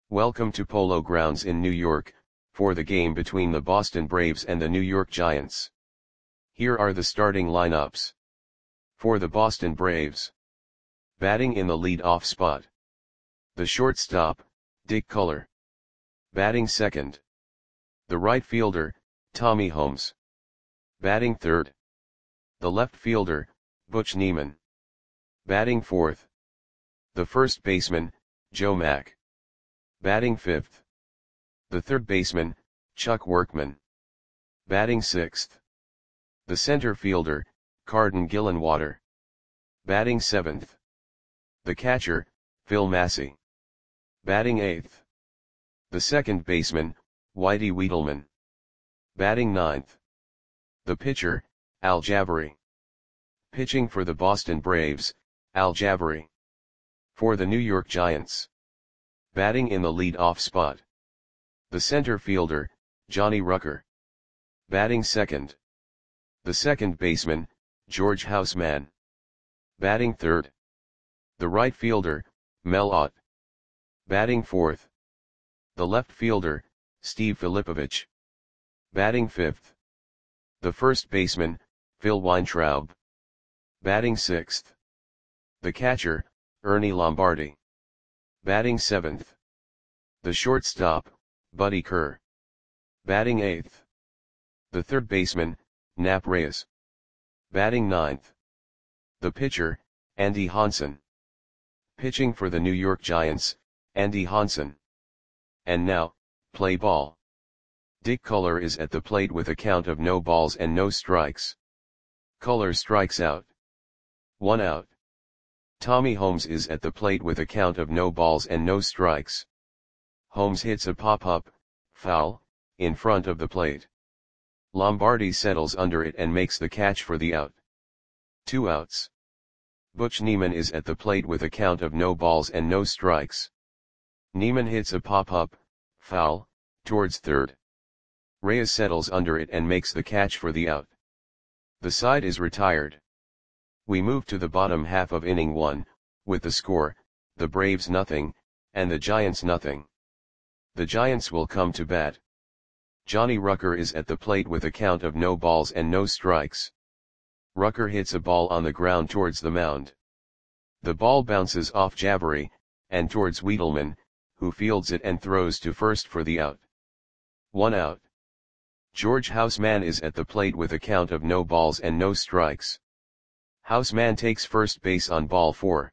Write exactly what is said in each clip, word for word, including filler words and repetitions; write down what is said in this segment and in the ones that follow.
Welcome to Polo Grounds in New York, for the game between the Boston Braves and the New York Giants. Here are the starting lineups. For the Boston Braves. Batting in the lead-off spot. The shortstop, Dick Culler. Batting second. The right fielder, Tommy Holmes. Batting third. The left fielder, Butch Niemann. Batting fourth. The first baseman, Joe Mack. Batting fifth. The third baseman, Chuck Workman. Batting sixth. The center fielder, Carden Gillenwater. Batting seventh. The catcher, Phil Massey. Batting eighth. The second baseman, Whitey Wiedelman. Batting ninth. The pitcher, Al Javari. Pitching for the Boston Braves, Al Javari. For the New York Giants. Batting in the lead-off spot. The center fielder, Johnny Rucker. Batting second. The second baseman, George Houseman. Batting third. The right fielder, Mel Ott. Batting fourth. The left fielder, Steve Filipovich. Batting fifth. The first baseman, Phil Weintraub. Batting sixth. The catcher, Ernie Lombardi. Batting seventh. The shortstop, Buddy Kerr. Batting eighth. The third baseman, Nap Reyes. Batting ninth. The pitcher, Andy Hansen. Pitching for the New York Giants, Andy Hansen. And now, play ball. Dick Culler is at the plate with a count of no balls and no strikes. Culler strikes out. One out. Tommy Holmes is at the plate with a count of no balls and no strikes. Holmes hits a pop-up, foul, in front of the plate. Lombardi settles under it and makes the catch for the out. Two outs. Butch Niemann is at the plate with a count of no balls and no strikes. Niemann hits a pop-up, foul, towards third. Reyes settles under it and makes the catch for the out. The side is retired. We move to the bottom half of inning one, with the score, the Braves nothing, and the Giants nothing. The Giants will come to bat. Johnny Rucker is at the plate with a count of no balls and no strikes. Rucker hits a ball on the ground towards the mound. The ball bounces off Javari, and towards Wiedelman, who fields it and throws to first for the out. One out. George Houseman is at the plate with a count of no balls and no strikes. Houseman takes first base on ball four.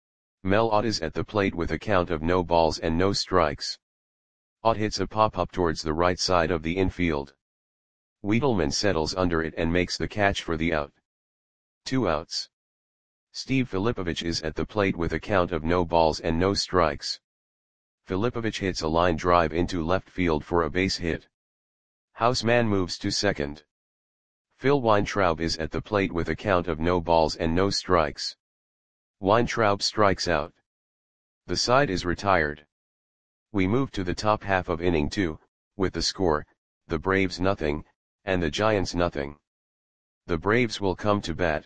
Mel Ott is at the plate with a count of no balls and no strikes. Ott hits a pop-up towards the right side of the infield. Wiedelman settles under it and makes the catch for the out. Two outs. Steve Filipovich is at the plate with a count of no balls and no strikes. Filipovich hits a line drive into left field for a base hit. Houseman moves to second. Phil Weintraub is at the plate with a count of no balls and no strikes. Weintraub strikes out. The side is retired. We move to the top half of inning two, with the score, the Braves nothing, and the Giants nothing. The Braves will come to bat.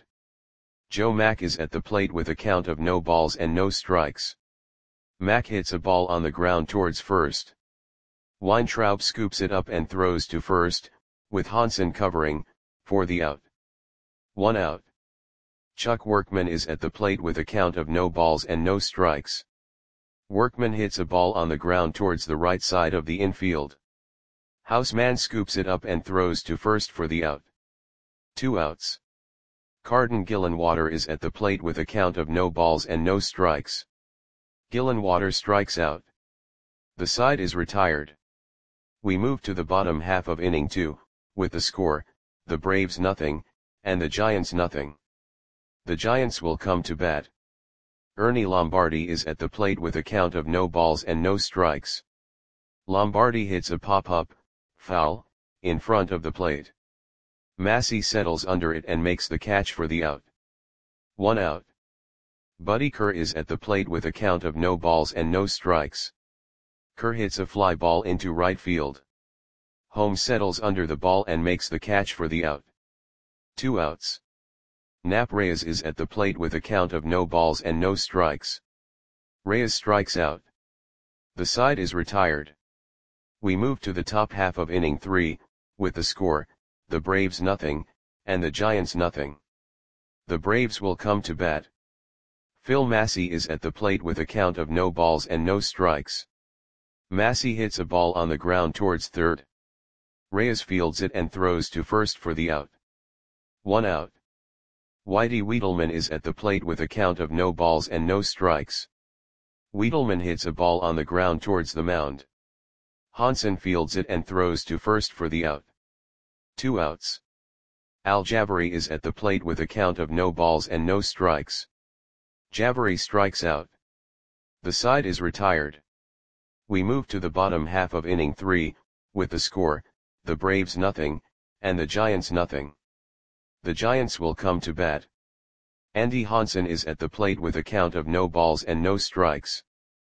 Joe Mack is at the plate with a count of no balls and no strikes. Mack hits a ball on the ground towards first. Weintraub scoops it up and throws to first, with Hansen covering, for the out. One out. Chuck Workman is at the plate with a count of no balls and no strikes. Workman hits a ball on the ground towards the right side of the infield. Houseman scoops it up and throws to first for the out. Two outs. Carden Gillenwater is at the plate with a count of no balls and no strikes. Gillenwater strikes out. The side is retired. We move to the bottom half of inning two, with the score, the Braves nothing, and the Giants nothing. The Giants will come to bat. Ernie Lombardi is at the plate with a count of no balls and no strikes. Lombardi hits a pop-up, foul, in front of the plate. Massey settles under it and makes the catch for the out. One out. Buddy Kerr is at the plate with a count of no balls and no strikes. Kerr hits a fly ball into right field. Holmes settles under the ball and makes the catch for the out. Two outs. Nap Reyes is at the plate with a count of no balls and no strikes. Reyes strikes out. The side is retired. We move to the top half of inning three, with the score, the Braves nothing, and the Giants nothing. The Braves will come to bat. Phil Massey is at the plate with a count of no balls and no strikes. Massey hits a ball on the ground towards third. Reyes fields it and throws to first for the out. One out. Whitey Wiedelman is at the plate with a count of no balls and no strikes. Wiedelman hits a ball on the ground towards the mound. Hansen fields it and throws to first for the out. Two outs. Al Jabari is at the plate with a count of no balls and no strikes. Jabari strikes out. The side is retired. We move to the bottom half of inning three, with the score, the Braves nothing, and the Giants nothing. The Giants will come to bat. Andy Hansen is at the plate with a count of no balls and no strikes.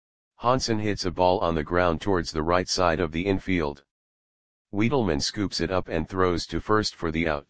Hansen hits a ball on the ground towards the right side of the infield. Wiedelman scoops it up and throws to first for the out.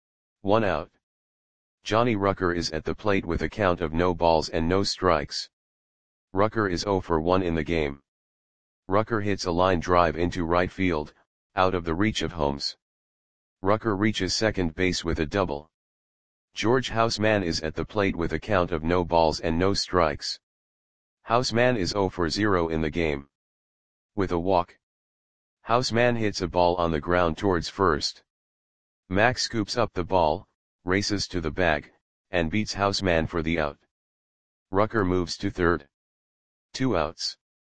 One out. Johnny Rucker is at the plate with a count of no balls and no strikes. Rucker is oh for one in the game. Rucker hits a line drive into right field, out of the reach of Holmes. Rucker reaches second base with a double. George Houseman is at the plate with a count of no balls and no strikes. Houseman is oh for zero in the game. With a walk. Houseman hits a ball on the ground towards first. Mack scoops up the ball, races to the bag, and beats Houseman for the out. Rucker moves to third. Two outs.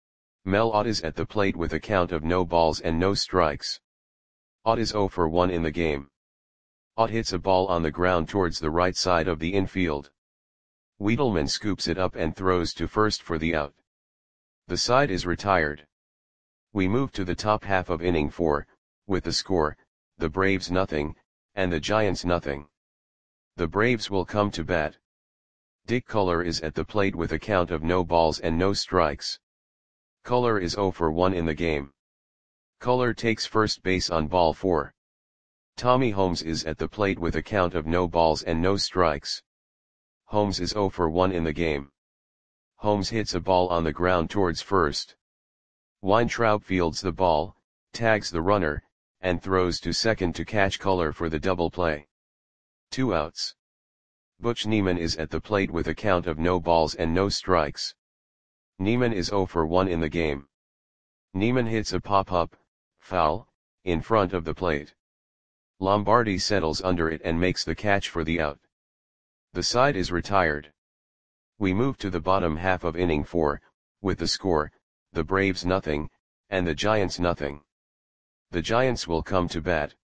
Mel Ott is at the plate with a count of no balls and no strikes. Ott is oh for one in the game. Ott hits a ball on the ground towards the right side of the infield. Wiedelman scoops it up and throws to first for the out. The side is retired. We move to the top half of inning four, with the score, the Braves nothing, and the Giants nothing. The Braves will come to bat. Dick Culler is at the plate with a count of no balls and no strikes. Culler is oh for one in the game. Culler takes first base on ball four. Tommy Holmes is at the plate with a count of no balls and no strikes. Holmes is oh for one in the game. Holmes hits a ball on the ground towards first. Weintraub fields the ball, tags the runner, and throws to second to catch Culler for the double play. Two outs. Butch Neiman is at the plate with a count of no balls and no strikes. Neiman is oh for one in the game. Neiman hits a pop-up, foul, in front of the plate. Lombardi settles under it and makes the catch for the out. The side is retired. We move to the bottom half of inning four, with the score, the Braves nothing, and the Giants nothing. The Giants will come to bat.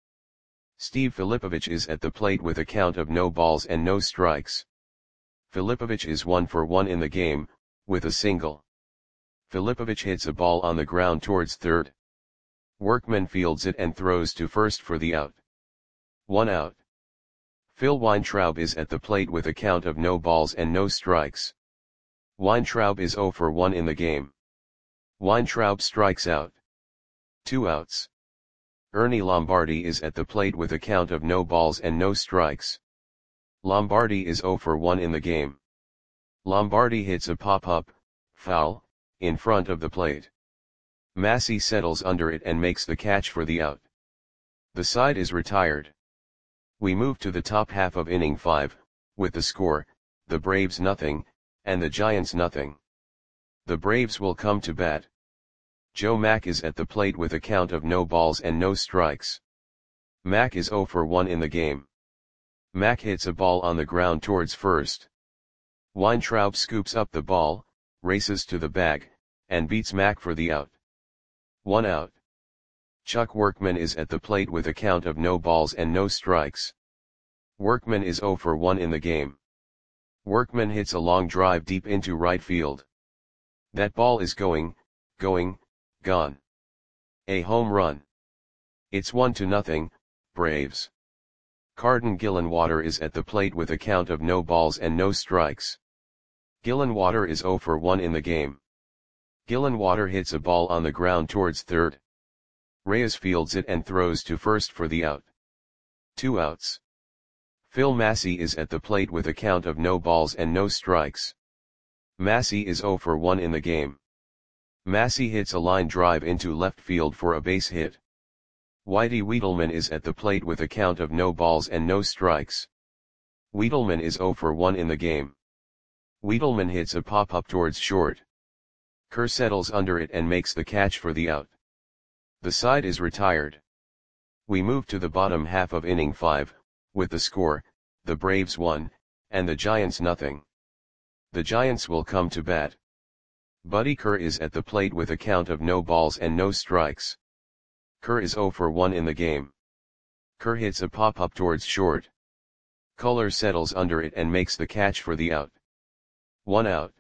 Steve Filipovich is at the plate with a count of no balls and no strikes. Filipovich is one for one in the game, with a single. Filipovich hits a ball on the ground towards third. Workman fields it and throws to first for the out. One out. Phil Weintraub is at the plate with a count of no balls and no strikes. Weintraub is oh for one in the game. Weintraub strikes out. Two outs. Ernie Lombardi is at the plate with a count of no balls and no strikes. Lombardi is oh for one in the game. Lombardi hits a pop-up, foul, in front of the plate. Massey settles under it and makes the catch for the out. The side is retired. We move to the top half of inning five, with the score, the Braves nothing, and the Giants nothing. The Braves will come to bat. Joe Mack is at the plate with a count of no balls and no strikes. Mack is oh for one in the game. Mack hits a ball on the ground towards first. Weintraub scoops up the ball, races to the bag, and beats Mack for the out. One out. Chuck Workman is at the plate with a count of no balls and no strikes. Workman is oh for one in the game. Workman hits a long drive deep into right field. That ball is going, going, gone. A home run. It's one to nothing, Braves. Carden Gillenwater is at the plate with a count of no balls and no strikes. Gillenwater is oh for one in the game. Gillenwater hits a ball on the ground towards third. Reyes fields it and throws to first for the out. Two outs. Phil Massey is at the plate with a count of no balls and no strikes. Massey is oh for one in the game. Massey hits a line drive into left field for a base hit. Whitey Wiedelman is at the plate with a count of no balls and no strikes. Wiedelman is zero for one in the game. Wiedelman hits a pop-up towards short. Kerr settles under it and makes the catch for the out. The side is retired. We move to the bottom half of inning five, with the score, the Braves one, and the Giants nothing. The Giants will come to bat. Buddy Kerr is at the plate with a count of no balls and no strikes. Kerr is zero for one in the game. Kerr hits a pop-up towards short. Culler settles under it and makes the catch for the out. One out.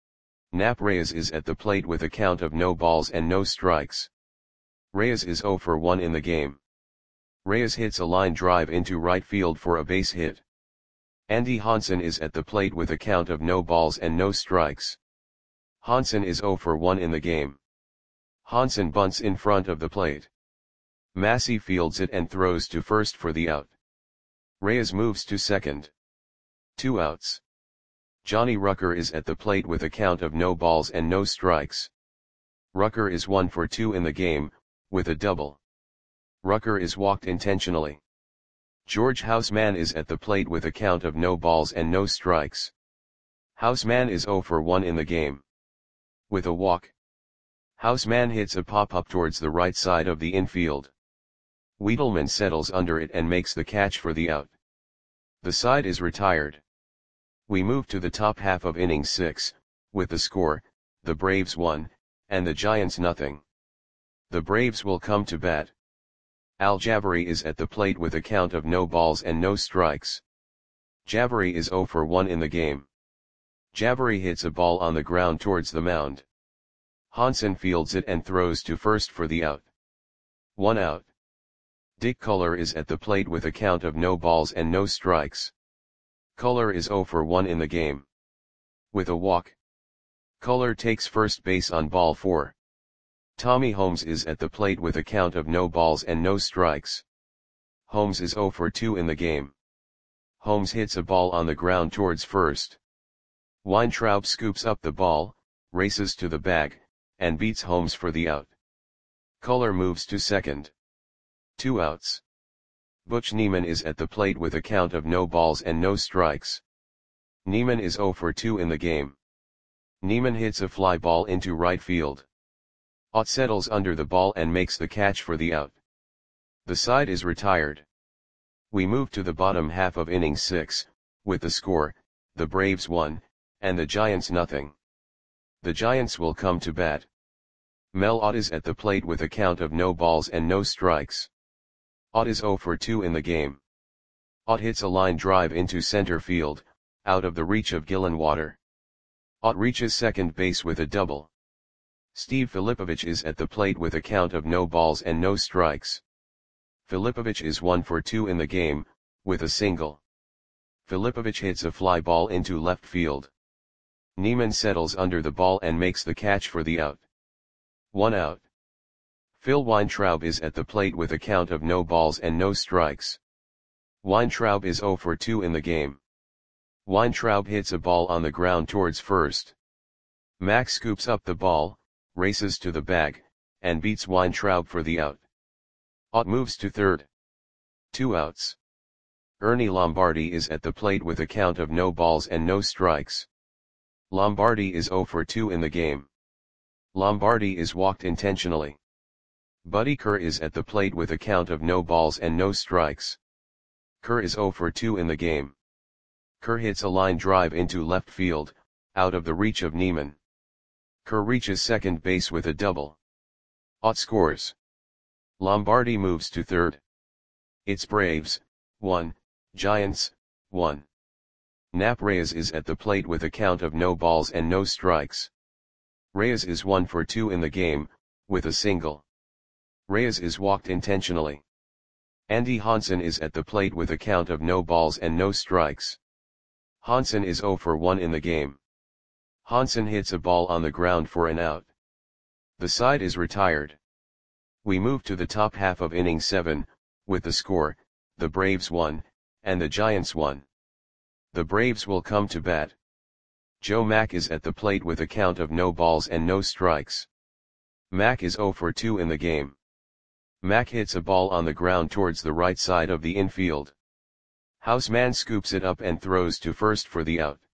Nap Reyes is at the plate with a count of no balls and no strikes. Reyes is zero for one in the game. Reyes hits a line drive into right field for a base hit. Andy Hansen is at the plate with a count of no balls and no strikes. Hansen is zero for one in the game. Hansen bunts in front of the plate. Massey fields it and throws to first for the out. Reyes moves to second. Two outs. Johnny Rucker is at the plate with a count of no balls and no strikes. Rucker is one for two in the game, with a double. Rucker is walked intentionally. George Houseman is at the plate with a count of no balls and no strikes. Houseman is zero for one in the game. With a walk. Houseman hits a pop-up towards the right side of the infield. Wiedelman settles under it and makes the catch for the out. The side is retired. We move to the top half of inning six, with the score, the Braves one, and the Giants nothing. The Braves will come to bat. Al Jabari is at the plate with a count of no balls and no strikes. Jabari is zero for one in the game. Jabari hits a ball on the ground towards the mound. Hansen fields it and throws to first for the out. One out. Dick Culler is at the plate with a count of no balls and no strikes. Culler is zero for one in the game. With a walk. Culler takes first base on ball four. Tommy Holmes is at the plate with a count of no balls and no strikes. Holmes is zero for two in the game. Holmes hits a ball on the ground towards first. Weintraub scoops up the ball, races to the bag, and beats Holmes for the out. Culler moves to second. Two outs. Butch Neiman is at the plate with a count of no balls and no strikes. Neiman is zero for two in the game. Neiman hits a fly ball into right field. Ott settles under the ball and makes the catch for the out. The side is retired. We move to the bottom half of inning six, with the score, the Braves one, and the Giants nothing. The Giants will come to bat. Mel Ott is at the plate with a count of no balls and no strikes. Ott is zero for two in the game. Ott hits a line drive into center field, out of the reach of Gillenwater. Ott reaches second base with a double. Steve Filipovich is at the plate with a count of no balls and no strikes. Filipovich is one for two in the game, with a single. Filipovich hits a fly ball into left field. Neiman settles under the ball and makes the catch for the out. One out. Phil Weintraub is at the plate with a count of no balls and no strikes. Weintraub is zero for two in the game. Weintraub hits a ball on the ground towards first. Max scoops up the ball, races to the bag, and beats Weintraub for the out. Ott moves to third. Two outs. Ernie Lombardi is at the plate with a count of no balls and no strikes. Lombardi is zero for two in the game. Lombardi is walked intentionally. Buddy Kerr is at the plate with a count of no balls and no strikes. Kerr is zero for two in the game. Kerr hits a line drive into left field, out of the reach of Neiman. Kerr reaches second base with a double. Ott scores. Lombardi moves to third. It's Braves, one, Giants, one. Nap Reyes is at the plate with a count of no balls and no strikes. Reyes is one for two in the game, with a single. Reyes is walked intentionally. Andy Hansen is at the plate with a count of no balls and no strikes. Hansen is zero for one in the game. Hansen hits a ball on the ground for an out. The side is retired. We move to the top half of inning seven, with the score, the Braves one, and the Giants one. The Braves will come to bat. Joe Mack is at the plate with a count of no balls and no strikes. Mac is zero for two in the game. Mac hits a ball on the ground towards the right side of the infield. Houseman scoops it up and throws to first for the out.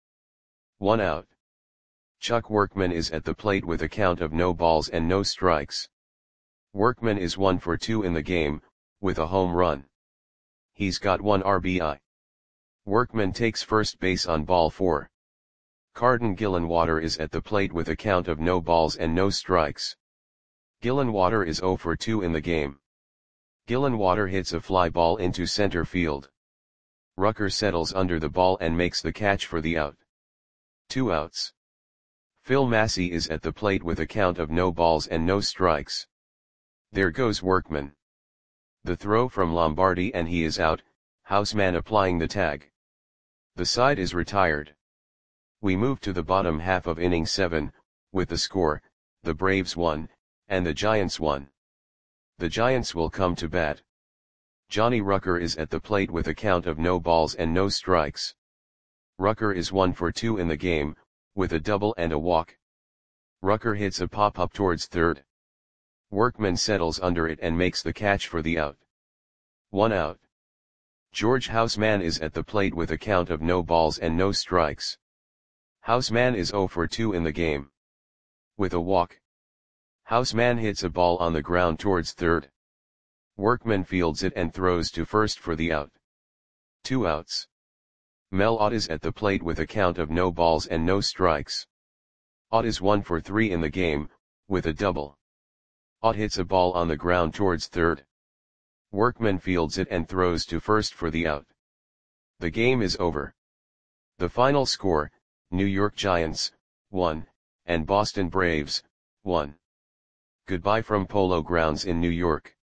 One out. Chuck Workman is at the plate with a count of no balls and no strikes. Workman is one for two in the game, with a home run. He's got one R B I. Workman takes first base on ball four. Carden Gillenwater is at the plate with a count of no balls and no strikes. Gillenwater is zero for two in the game. Gillenwater hits a fly ball into center field. Rucker settles under the ball and makes the catch for the out. Two outs. Phil Massey is at the plate with a count of no balls and no strikes. There goes Workman. The throw from Lombardi and he is out, Houseman applying the tag. The side is retired. We move to the bottom half of inning seven, with the score, the Braves won, and the Giants won. The Giants will come to bat. Johnny Rucker is at the plate with a count of no balls and no strikes. Rucker is one for two in the game, with a double and a walk. Rucker hits a pop-up towards third. Workman settles under it and makes the catch for the out. One out. George Houseman is at the plate with a count of no balls and no strikes. Houseman is zero for two in the game. With a walk. Houseman hits a ball on the ground towards third. Workman fields it and throws to first for the out. Two outs. Mel Ott is at the plate with a count of no balls and no strikes. Ott is one for three in the game, with a double. Ott hits a ball on the ground towards third. Workman fields it and throws to first for the out. The game is over. The final score, New York Giants, one, and Boston Braves, one. Goodbye from Polo Grounds in New York.